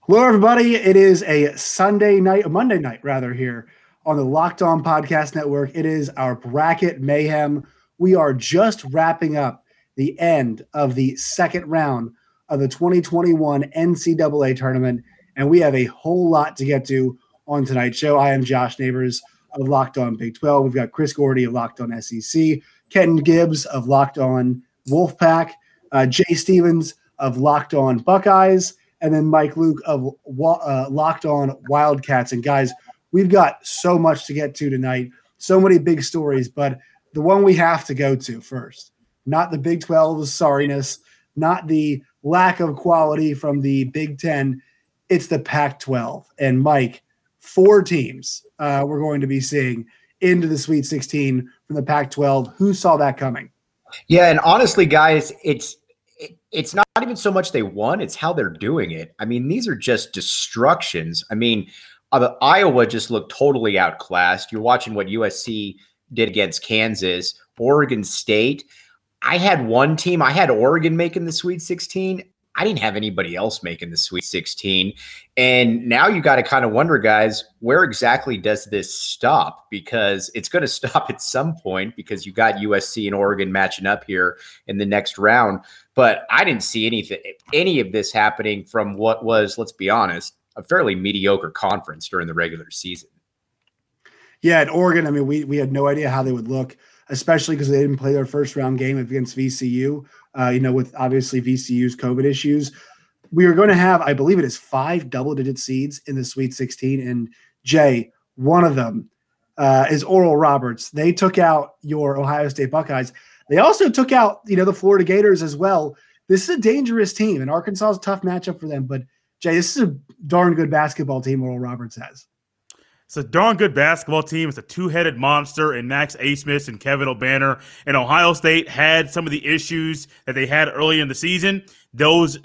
Hello, everybody. It is a Monday night, rather, here on the Locked On Podcast Network. It is our bracket mayhem. We are just wrapping up the end of the second round of the 2021 NCAA tournament, and we have a whole lot to get to on tonight's show. I am Josh Neighbors of Locked On Big 12. We've got Chris Gordy of Locked On SEC, Kenton Gibbs of Locked On Wolfpack, Jay Stevens of Locked On Buckeyes, and then Mike Luke of Locked On Wildcats. And guys, we've got so much to get to tonight, so many big stories, but the one we have to go to first, not the Big 12's sorriness, not the lack of quality from the Big 10, it's the Pac-12. And Mike, 4 teams we're going to be seeing into the Sweet 16 from the Pac-12. Who saw that coming? Yeah, and honestly, guys, it's not even so much they won, it's how they're doing it. I mean, these are just destructions. I mean, Iowa just looked totally outclassed. You're watching what USC did against Kansas, Oregon State. I had one team. I had Oregon making the Sweet 16. I didn't have anybody else making the Sweet 16. And now you got to kind of wonder, guys, where exactly does this stop? Because it's going to stop at some point because you got USC and Oregon matching up here in the next round. But I didn't see any of this happening from what was, let's be honest, a fairly mediocre conference during the regular season. Yeah, at Oregon, I mean, we had no idea how they would look, especially because they didn't play their first round game against VCU, with obviously VCU's COVID issues. We are going to have, I believe it is 5 double-digit seeds in the Sweet 16. And Jay, one of them is Oral Roberts. They took out your Ohio State Buckeyes. They also took out, the Florida Gators as well. This is a dangerous team, and Arkansas is a tough matchup for them. But, Jay, this is a darn good basketball team Oral Roberts has. It's a darn good basketball team. It's a two-headed monster in Max Abmas and Kevin O'Banner. And Ohio State had some of the issues that they had early in the season. Those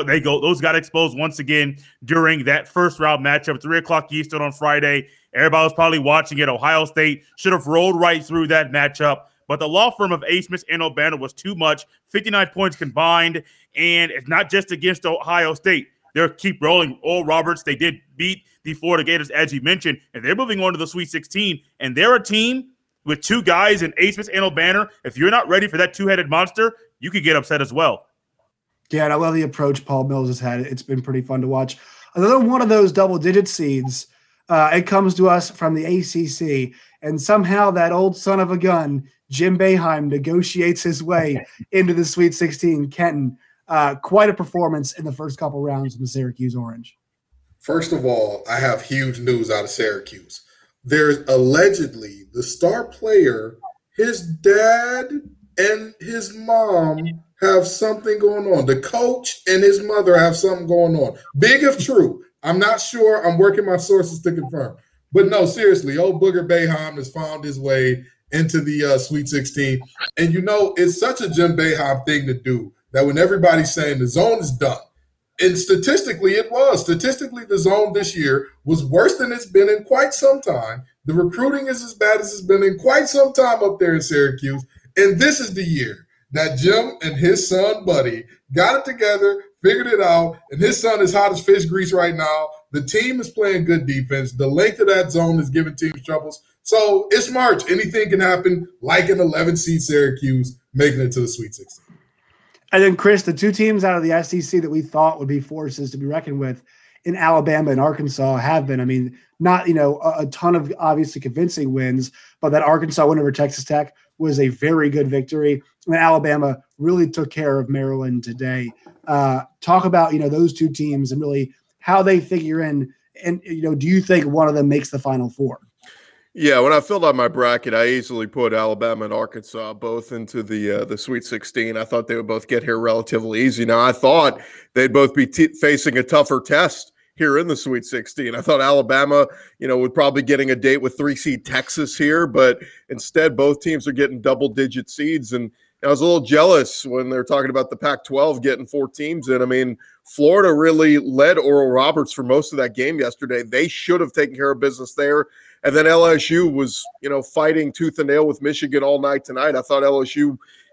got exposed once again during that first round matchup, 3:00 Eastern on Friday. Everybody was probably watching it. Ohio State should have rolled right through that matchup. But the law firm of Abmas and O'Banner was too much, 59 points combined. And it's not just against Ohio State. They'll keep rolling. Oral Roberts, they did beat the Florida Gators, as you mentioned, and they're moving on to the Sweet 16. And they're a team with 2 guys in Abmas and O'Banner. If you're not ready for that two-headed monster, you could get upset as well. Yeah, and I love the approach Paul Mills has had. It's been pretty fun to watch. Another one of those double-digit seeds, it comes to us from the ACC, and somehow that old son of a gun, Jim Boeheim, negotiates his way into the Sweet 16. Kenton, quite a performance in the first couple rounds in the Syracuse Orange. First of all, I have huge news out of Syracuse. There's allegedly the star player, his dad and his mom have something going on. The coach and his mother have something going on. Big if true. I'm not sure. I'm working my sources to confirm. But no, seriously, old Booger Boeheim has found his way into the Sweet 16. And, it's such a Jim Boeheim thing to do that when everybody's saying the zone is done, and statistically, it was. Statistically, the zone this year was worse than it's been in quite some time. The recruiting is as bad as it's been in quite some time up there in Syracuse. And this is the year that Jim and his son, Buddy, got it together, figured it out, and his son is hot as fish grease right now. The team is playing good defense. The length of that zone is giving teams troubles. So it's March. Anything can happen, like an 11-seed Syracuse making it to the Sweet 16. And then, Chris, the 2 teams out of the SEC that we thought would be forces to be reckoned with in Alabama and Arkansas have been. I mean, not, a ton of obviously convincing wins, but that Arkansas win over Texas Tech was a very good victory. And Alabama really took care of Maryland today. Talk about, those 2 teams and really how they figure in. And, do you think one of them makes the Final Four? Yeah, when I filled out my bracket, I easily put Alabama and Arkansas both into the Sweet 16. I thought they would both get here relatively easy. Now, I thought they'd both be facing a tougher test here in the Sweet 16. I thought Alabama, would probably getting a date with 3-seed Texas here, but instead both teams are getting double-digit seeds. And I was a little jealous when they're talking about the Pac-12 getting 4 teams in. I mean, Florida really led Oral Roberts for most of that game yesterday. They should have taken care of business there. And then LSU was, fighting tooth and nail with Michigan all night tonight. I thought LSU,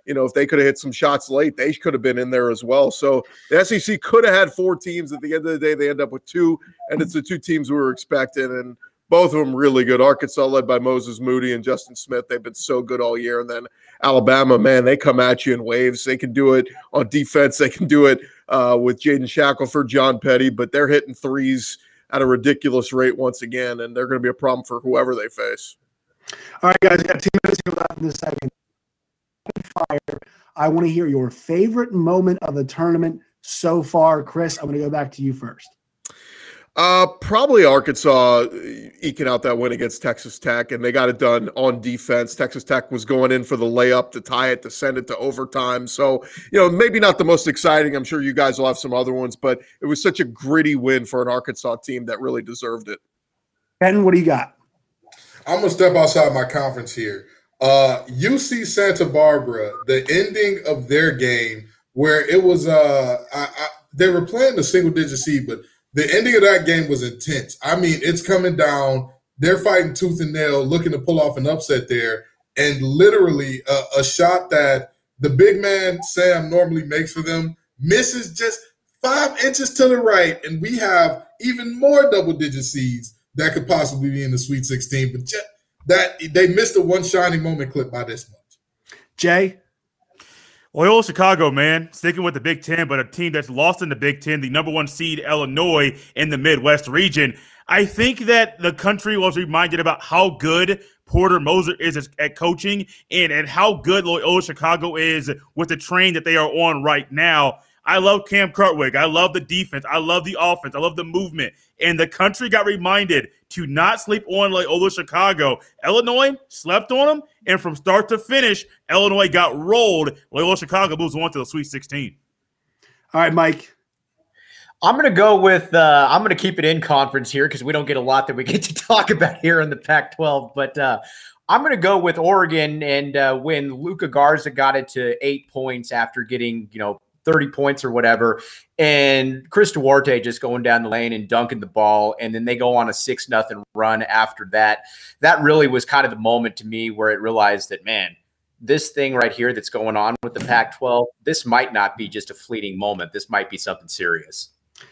if they could have hit some shots late, they could have been in there as well. So the SEC could have had 4 teams. At the end of the day, they end up with 2, and it's the 2 teams we were expecting, and both of them really good. Arkansas led by Moses Moody and Justin Smith. They've been so good all year. And then Alabama, man, they come at you in waves. They can do it on defense. They can do it with Jaden Shackelford, John Petty, but they're hitting threes at a ridiculous rate once again, and they're going to be a problem for whoever they face. All right, guys, we got 2 minutes left in this segment. Fire. I want to hear your favorite moment of the tournament so far. Chris, I'm going to go back to you first. Probably Arkansas eking out that win against Texas Tech, and they got it done on defense. Texas Tech was going in for the layup to tie it, to send it to overtime. So, maybe not the most exciting. I'm sure you guys will have some other ones, but it was such a gritty win for an Arkansas team that really deserved it. Ken, what do you got? I'm going to step outside my conference here. UC Santa Barbara, the ending of their game where it was they were playing the single-digit seed, but the ending of that game was intense. I mean, it's coming down. They're fighting tooth and nail, looking to pull off an upset there. And literally a shot that the big man, Sam, normally makes for them misses just 5 inches to the right. And we have even more double-digit seeds that could possibly be in the Sweet 16. But that they missed a one shining moment clip by this much. Jay? Loyola Chicago, man, sticking with the Big Ten, but a team that's lost in the Big Ten, the number 1 seed Illinois in the Midwest region. I think that the country was reminded about how good Porter Moser is at coaching and how good Loyola Chicago is with the train that they are on right now. I love Cam Krutwig. I love the defense. I love the offense. I love the movement. And the country got reminded to not sleep on Loyola Chicago. Illinois slept on them, and from start to finish, Illinois got rolled. Loyola Chicago moves on to the Sweet 16. All right, Mike. I'm going to go with I'm going to keep it in conference here because we don't get a lot that we get to talk about here in the Pac-12. But I'm going to go with Oregon, and when Luka Garza got it to 8 points after getting, 30 points or whatever, and Chris Duarte just going down the lane and dunking the ball, and then they go on a 6-0 run after that. That really was kind of the moment to me where it realized that, man, this thing right here that's going on with the Pac-12, this might not be just a fleeting moment. This might be something serious.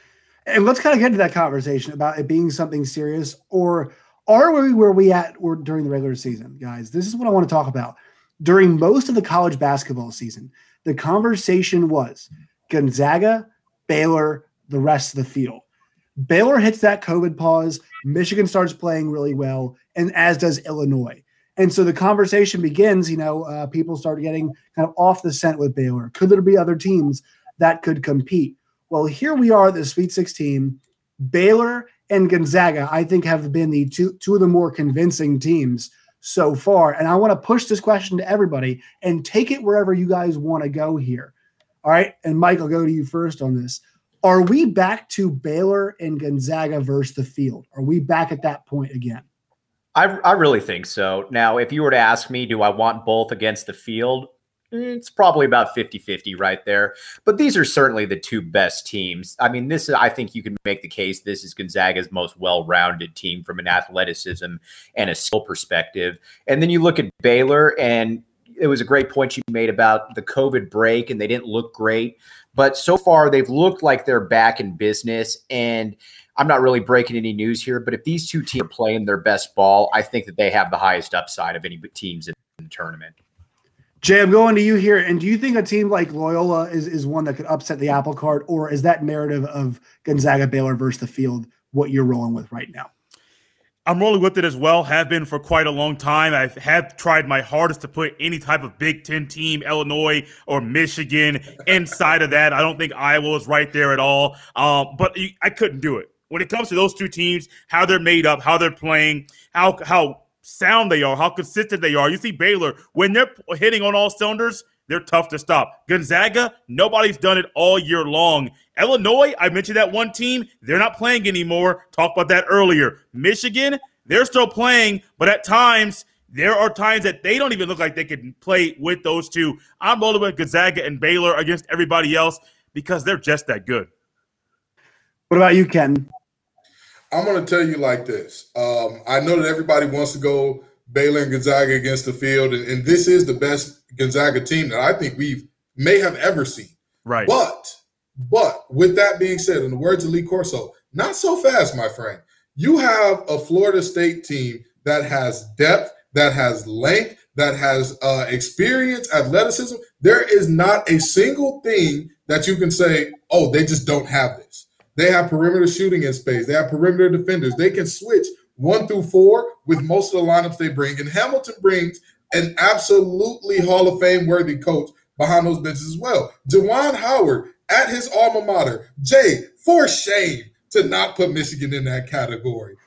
And let's kind of get into that conversation about it being something serious, or are we where we at during the regular season, guys? This is what I want to talk about. During most of the college basketball season, the conversation was Gonzaga, Baylor, the rest of the field. Baylor hits that COVID pause. Michigan starts playing really well, and as does Illinois. And so the conversation begins, people start getting kind of off the scent with Baylor. Could there be other teams that could compete? Well, here we are at the Sweet 16. Baylor and Gonzaga, I think, have been the two of the more convincing teams so far. And I want to push this question to everybody and take it wherever you guys want to go here. All right. And Mike, I'll go to you first on this. Are we back to Baylor and Gonzaga versus the field? Are we back at that point again? I really think so. Now, if you were to ask me, do I want both against the field? It's probably about 50-50 right there. But these are certainly the 2 best teams. I mean, I think you can make the case this is Gonzaga's most well-rounded team from an athleticism and a skill perspective. And then you look at Baylor, and it was a great point you made about the COVID break, and they didn't look great. But so far, they've looked like they're back in business. And I'm not really breaking any news here, but if these 2 teams are playing their best ball, I think that they have the highest upside of any teams in the tournament. Jay, I'm going to you here. And do you think a team like Loyola is one that could upset the apple cart, or is that narrative of Gonzaga, Baylor versus the field what you're rolling with right now? I'm rolling with it as well, have been for quite a long time. I have tried my hardest to put any type of Big Ten team, Illinois or Michigan, inside of that. I don't think Iowa is right there at all, but I couldn't do it. When it comes to those 2 teams, how they're made up, how they're playing, how sound they are, how consistent they are. You see Baylor, when they're hitting on all cylinders, they're tough to stop. Gonzaga, nobody's done it all year long. Illinois, I mentioned that one team, they're not playing anymore. Talked about that earlier. Michigan, they're still playing, but at times, there are times that they don't even look like they can play with those 2. I'm rolling with Gonzaga and Baylor against everybody else because they're just that good. What about you, Ken? I'm going to tell you like this. I know that everybody wants to go Baylor and Gonzaga against the field, and this is the best Gonzaga team that I think we may have ever seen. Right. But with that being said, in the words of Lee Corso, not so fast, my friend. You have a Florida State team that has depth, that has length, that has experience, athleticism. There is not a single thing that you can say, oh, they just don't have this. They have perimeter shooting in space. They have perimeter defenders. They can switch 1 through 4 with most of the lineups they bring. And Hamilton brings an absolutely Hall of Fame worthy coach behind those benches as well. Juwan Howard at his alma mater. Jay, for shame to not put Michigan in that category.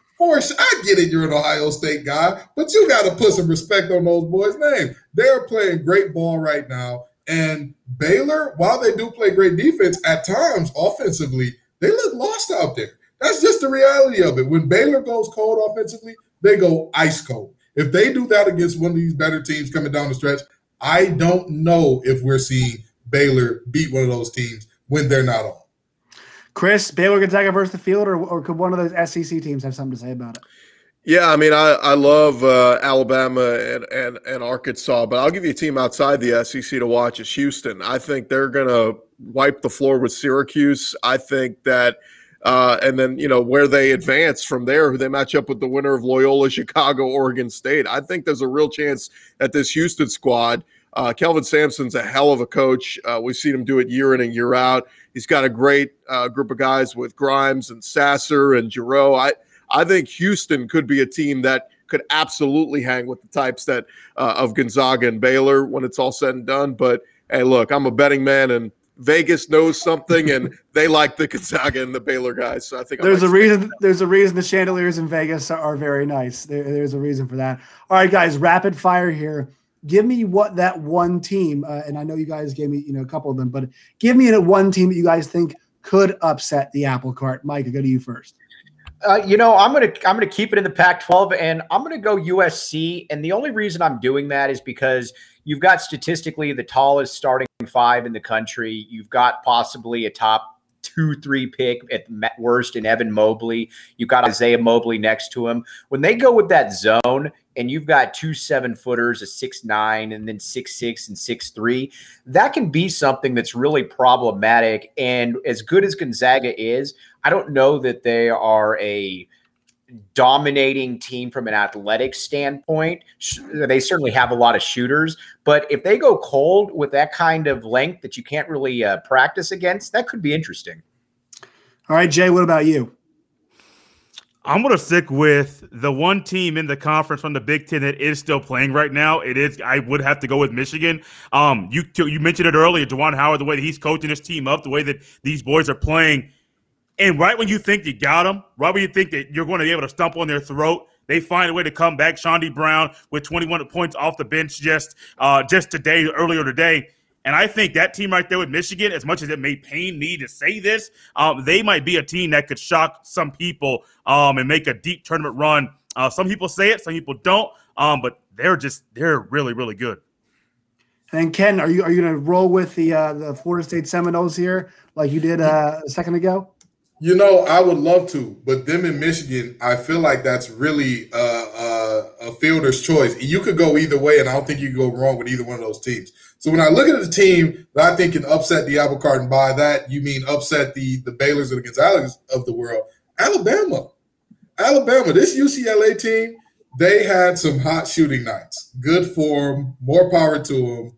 I get it, you're an Ohio State guy, but you got to put some respect on those boys' names. They are playing great ball right now. And Baylor, while they do play great defense, at times offensively, they look lost out there. That's just the reality of it. When Baylor goes cold offensively, they go ice cold. If they do that against one of these better teams coming down the stretch, I don't know if we're seeing Baylor beat one of those teams when they're not on. Chris, Baylor Gonzaga versus the field, or could one of those SEC teams have something to say about it? Yeah, I mean, I love Alabama and Arkansas, but I'll give you a team outside the SEC to watch is Houston. I think they're going to wipe the floor with Syracuse. I think that and then, where they advance from there, they match up with the winner of Loyola, Chicago, Oregon State. I think there's a real chance that this Houston squad, Kelvin Sampson's a hell of a coach. We've seen him do it year in and year out. He's got a great group of guys with Grimes and Sasser and Giroux. I think Houston could be a team that could absolutely hang with the types that of Gonzaga and Baylor when it's all said and done. But, hey, look, I'm a betting man, and Vegas knows something, and they like the Gonzaga and the Baylor guys. So I think there's a reason the chandeliers in Vegas are very nice. There's a reason for that. All right, guys, rapid fire here. Give me what that one team, and I know you guys gave me a couple of them, but give me one team that you guys think could upset the apple cart. Mike, I'll go to you first. I'm gonna keep it in the Pac-12, and I'm gonna go USC. And the only reason I'm doing that is because you've got statistically the tallest starting 5 in the country. You've got possibly a top 2-3 pick at worst in Evan Mobley. You've got Isaiah Mobley next to him. When they go with that zone, and you've got 2 7-footers, a 6'9", and then 6'6" and 6'3", that can be something that's really problematic. And as good as Gonzaga is, I don't know that they are a dominating team from an athletic standpoint. They certainly have a lot of shooters, but if they go cold with that kind of length that you can't really practice against, that could be interesting. All right, Jay, what about you? I'm going to stick with the one team in the conference from the Big Ten that is still playing right now. I would have to go with Michigan. You mentioned it earlier, Juwan Howard, the way that he's coaching his team up, the way that these boys are playing. And right when you think you got them, right when you think that you're going to be able to stomp on their throat, they find a way to come back. Shondy Brown with 21 points off the bench just earlier today. And I think that team right there with Michigan, as much as it may pain me to say this, they might be a team that could shock some people and make a deep tournament run. Some people say it, some people don't, but they're really, really good. And Ken, are you going to roll with the Florida State Seminoles here like you did a second ago? I would love to, but them in Michigan, I feel like that's really a fielder's choice. You could go either way, and I don't think you can go wrong with either one of those teams. So when I look at the team that I think can upset the apple cart, and by that you mean upset the Baylors and the Gonzagas of the world, Alabama, this UCLA team, they had some hot shooting nights. Good for them, more power to them.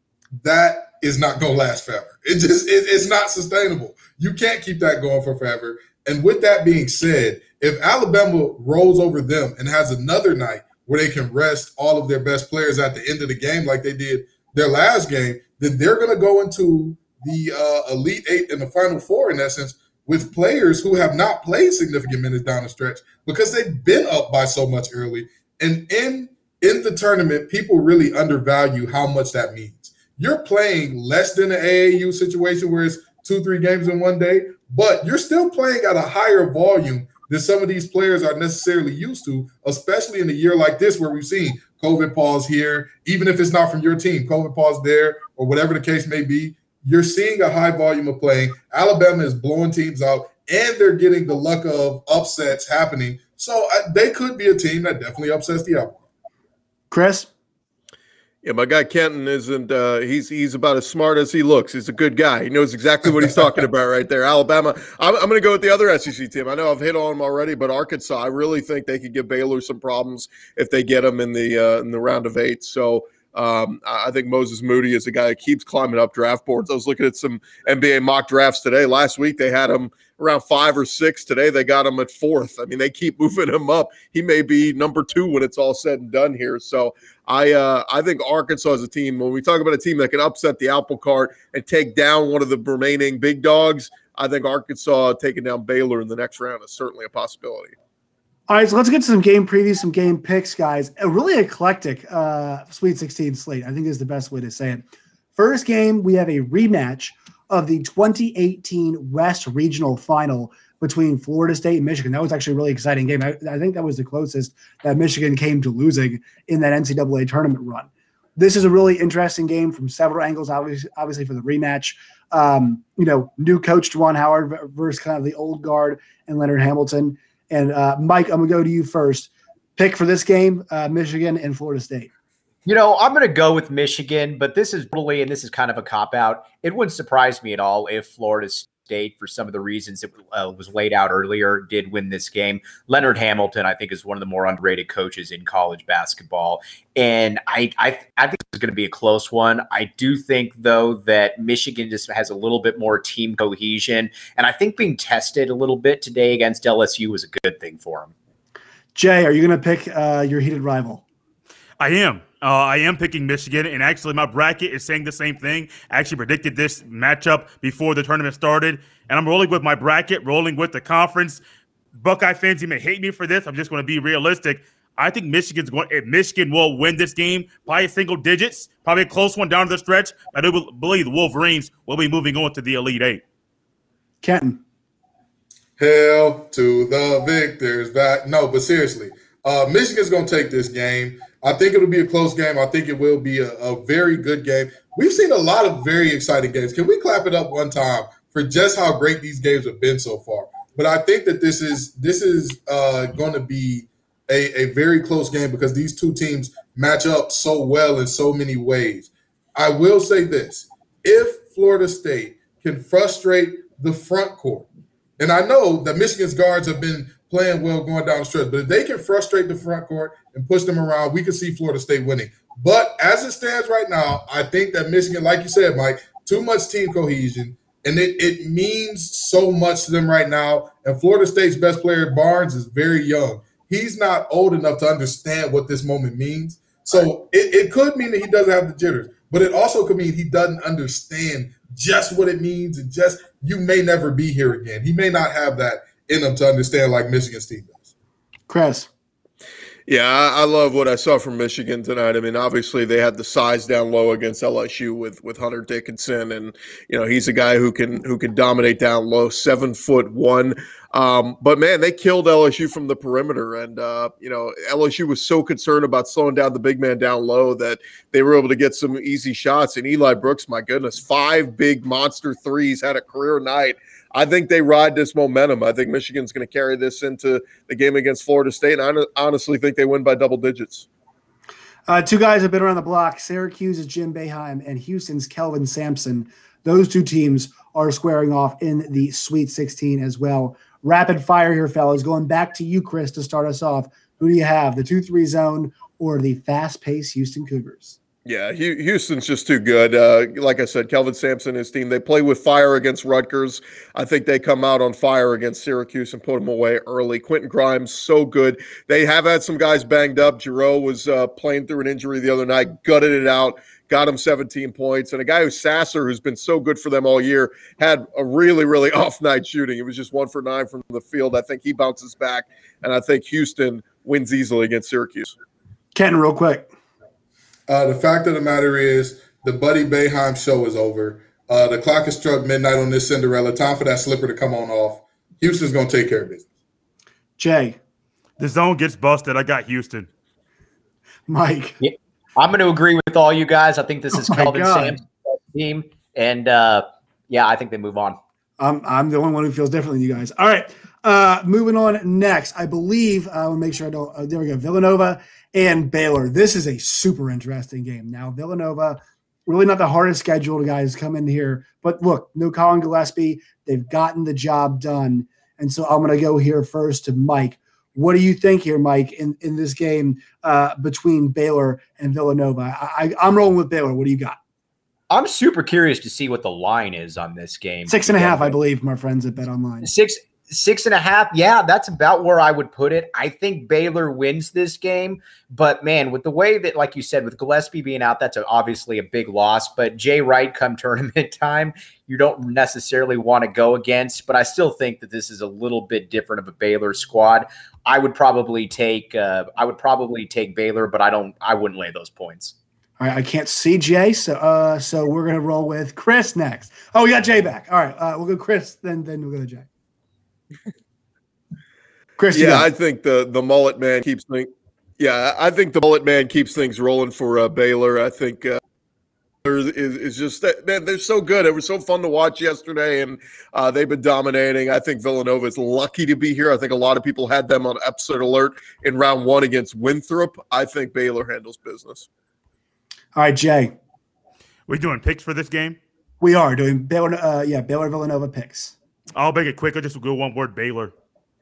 That is not going to last forever. It's not sustainable. You can't keep that going for forever. And with that being said, if Alabama rolls over them and has another night where they can rest all of their best players at the end of the game like they did their last game, then they're going to go into the Elite Eight and the Final Four, in essence, with players who have not played significant minutes down the stretch because they've been up by so much early. And in the tournament, people really undervalue how much that means. You're playing less than an AAU situation where it's 2-3 games in one day, but you're still playing at a higher volume than some of these players are necessarily used to, especially in a year like this where we've seen COVID pause here, even if it's not from your team, COVID pause there, or whatever the case may be. You're seeing a high volume of playing. Alabama is blowing teams out, and they're getting the luck of upsets happening. So they could be a team that definitely upsets the apple. Chris? Yeah, my guy Kenton isn't. He's about as smart as he looks. He's a good guy. He knows exactly what he's talking about right there. Alabama. I'm going to go with the other SEC team. I know I've hit on them already, but Arkansas. I really think they could give Baylor some problems if they get them in the round of 8. So I think Moses Moody is a guy that keeps climbing up draft boards. I was looking at some NBA mock drafts today. Last week they had him around 5 or 6. Today they got him at 4th. I mean, they keep moving him up. He may be number 2 when it's all said and done here. So I think Arkansas is a team. When we talk about a team that can upset the apple cart and take down one of the remaining big dogs, I think Arkansas taking down Baylor in the next round is certainly a possibility. All right, so let's get to some game previews, some game picks, guys. A really eclectic Sweet 16 slate, I think is the best way to say it. First game, we have a rematch of the 2018 West Regional Final between Florida State and Michigan. That was actually a really exciting game. I think that was the closest that Michigan came to losing in that NCAA tournament run. This is a really interesting game from several angles, obviously for the rematch. New coach Juwan Howard versus kind of the old guard and Leonard Hamilton. And Mike, I'm going to go to you first. Pick for this game, Michigan and Florida State. I'm going to go with Michigan, but this is kind of a cop-out. It wouldn't surprise me at all if Florida State, for some of the reasons that was laid out earlier, did win this game. Leonard Hamilton, I think, is one of the more underrated coaches in college basketball. And I think it's going to be a close one. I do think, though, that Michigan just has a little bit more team cohesion. And I think being tested a little bit today against LSU was a good thing for them. Jay, are you going to pick your heated rival? I am. I am picking Michigan, and actually my bracket is saying the same thing. I actually predicted this matchup before the tournament started, and I'm rolling with my bracket, rolling with the conference. Buckeye fans, you may hate me for this. I'm just going to be realistic. I think Michigan will win this game by single digits, probably a close one down the stretch. I do believe the Wolverines will be moving on to the Elite Eight. Kenton. Hail to the victors. No, but seriously, Michigan's going to take this game. I think it'll be a close game. I think it will be a very good game. We've seen a lot of very exciting games. Can we clap it up one time for just how great these games have been so far? But I think that this is going to be a very close game because these two teams match up so well in so many ways. I will say this. If Florida State can frustrate the front court, and I know that Michigan's guards have been playing well going down the stretch, but if they can frustrate the front court and push them around, we can see Florida State winning. But as it stands right now, I think that Michigan, like you said, Mike, too much team cohesion, and it means so much to them right now. And Florida State's best player, Barnes, is very young. He's not old enough to understand what this moment means. So it could mean that he doesn't have the jitters, but it also could mean he doesn't understand just what it means and just you may never be here again. He may not have that in them to understand like Michigan's team does. Chris. Yeah, I love what I saw from Michigan tonight. I mean, obviously they had the size down low against LSU with Hunter Dickinson, and he's a guy who can dominate down low, 7'1". But man, they killed LSU from the perimeter, and LSU was so concerned about slowing down the big man down low that they were able to get some easy shots. And Eli Brooks, my goodness, 5 big monster threes, had a career night. I think they ride this momentum. I think Michigan's going to carry this into the game against Florida State, and I honestly think they win by double digits. Two guys have been around the block. Syracuse's Jim Boeheim and Houston's Kelvin Sampson. Those two teams are squaring off in the Sweet 16 as well. Rapid fire here, fellas. Going back to you, Chris, to start us off. Who do you have, the 2-3 zone or the fast-paced Houston Cougars? Yeah, Houston's just too good. Like I said, Kelvin Sampson, his team, they play with fire against Rutgers. I think they come out on fire against Syracuse and put them away early. Quentin Grimes, so good. They have had some guys banged up. Giroux was playing through an injury the other night, gutted it out, got him 17 points. And a guy who's Sasser, who's been so good for them all year, had a really, really off night shooting. It was just 1 for 9 from the field. I think he bounces back, and I think Houston wins easily against Syracuse. Ken, real quick. The fact of the matter is the Buddy Boeheim show is over. The clock has struck midnight on this Cinderella. Time for that slipper to come on off. Houston's going to take care of business. Jay. The zone gets busted. I got Houston. Mike. Yeah, I'm going to agree with all you guys. I think this is Kelvin Sampson's team. And, I think they move on. I'm the only one who feels differently than you guys. All right. Moving on next, I believe, I'll make sure I don't, there we go, Villanova and Baylor. This is a super interesting game. Now, Villanova, really not the hardest schedule guys come in here, but look, no Colin Gillespie. They've gotten the job done. And so I'm going to go here first to Mike. What do you think here, Mike, in this game between Baylor and Villanova? I'm rolling with Baylor. What do you got? I'm super curious to see what the line is on this game. 6.5, I believe, my friends at Bet Online. 6.5. Yeah, that's about where I would put it. I think Baylor wins this game, but man, with the way that, like you said, with Gillespie being out, that's obviously a big loss. But Jay Wright come tournament time, you don't necessarily want to go against. But I still think that this is a little bit different of a Baylor squad. I would probably take Baylor, but I wouldn't lay those points. All right, I can't see Jay, so we're gonna roll with Chris next. Oh, we got Jay back. All right, we'll go Chris, then we'll go to Jay. Chris, yeah, I think the mullet man keeps things. Yeah, I think the mullet man keeps things rolling for Baylor. I think is just that, man. They're so good. It was so fun to watch yesterday, and they've been dominating. I think Villanova is lucky to be here. I think a lot of people had them on upset alert in round 1 against Winthrop. I think Baylor handles business. All right, Jay. We doing picks for this game? We are doing Baylor. Baylor Villanova picks. I'll make it quick. I'll just go one word: Baylor.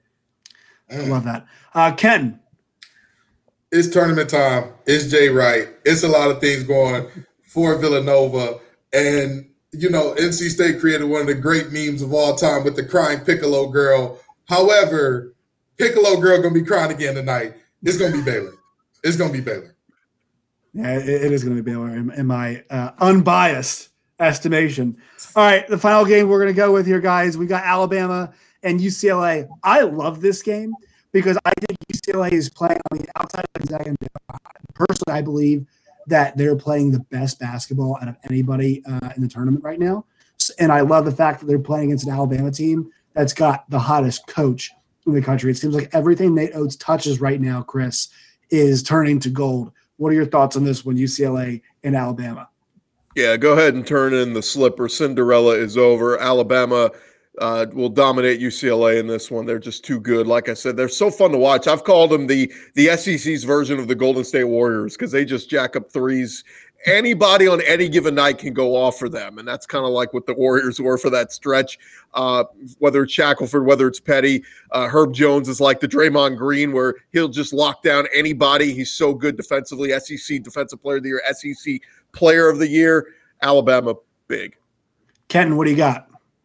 I love that. Ken. It's tournament time. It's Jay Wright. It's a lot of things going for Villanova. And, NC State created one of the great memes of all time with the crying Piccolo girl. However, Piccolo girl going to be crying again tonight. It's going to be Baylor. It's going to be Baylor. Yeah, it is going to be Baylor in my unbiased estimation. All right, the final game we're going to go with here, guys. We got Alabama and UCLA. I love this game because I think UCLA is playing on the outside of Gonzaga. Personally, I believe that they're playing the best basketball out of anybody in the tournament right now. And I love the fact that they're playing against an Alabama team that's got the hottest coach in the country. It seems like everything Nate Oates touches right now, Chris, is turning to gold. What are your thoughts on this one, UCLA and Alabama? Yeah, go ahead and turn in the slipper. Cinderella is over. Alabama will dominate UCLA in this one. They're just too good. Like I said, they're so fun to watch. I've called them the SEC's version of the Golden State Warriors because they just jack up threes. Anybody on any given night can go off for them, and that's kind of like what the Warriors were for that stretch. Whether it's Shackelford, whether it's Petty, Herb Jones is like the Draymond Green where he'll just lock down anybody. He's so good defensively. SEC Defensive Player of the Year, SEC Player of the Year. Alabama, big. Kenton, what do you got?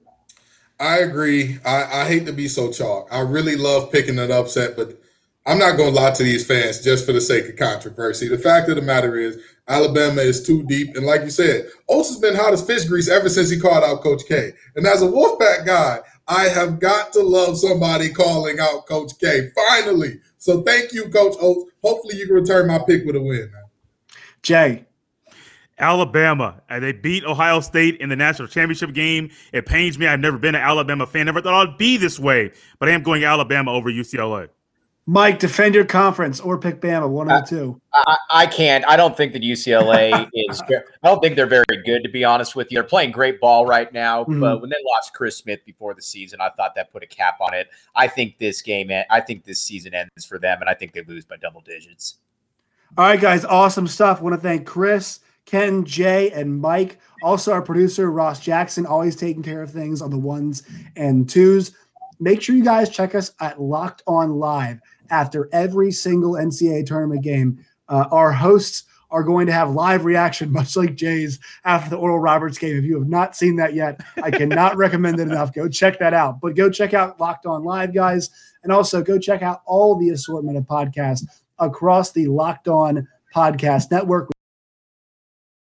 I agree. I hate to be so chalk. I really love picking an upset, but I'm not going to lie to these fans just for the sake of controversy. The fact of the matter is Alabama is too deep. And like you said, Oates has been hot as fish grease ever since he called out Coach K. And as a Wolfpack guy, I have got to love somebody calling out Coach K. Finally. So thank you, Coach Oates. Hopefully you can return my pick with a win, man. Jay. Alabama. They beat Ohio State in the national championship game. It pains me. I've never been an Alabama fan. Never thought I'd be this way. But I am going Alabama over UCLA. Mike, defend your conference or pick Bama, one of the two. I can't. I don't think that UCLA is – I don't think they're very good, to be honest with you. They're playing great ball right now, but when they lost Chris Smith before the season, I thought that put a cap on it. I think this season ends for them, and I think they lose by double digits. All right, guys, awesome stuff. I want to thank Chris, Ken, Jay, and Mike. Also, our producer, Ross Jackson, always taking care of things on the ones and twos. Make sure you guys check us at Locked On Live after every single NCAA tournament game. Our hosts are going to have live reaction, much like Jay's after the Oral Roberts game. If you have not seen that yet, I cannot recommend it enough. Go check that out. But go check out Locked On Live, guys. And also go check out all the assortment of podcasts across the Locked On Podcast Network.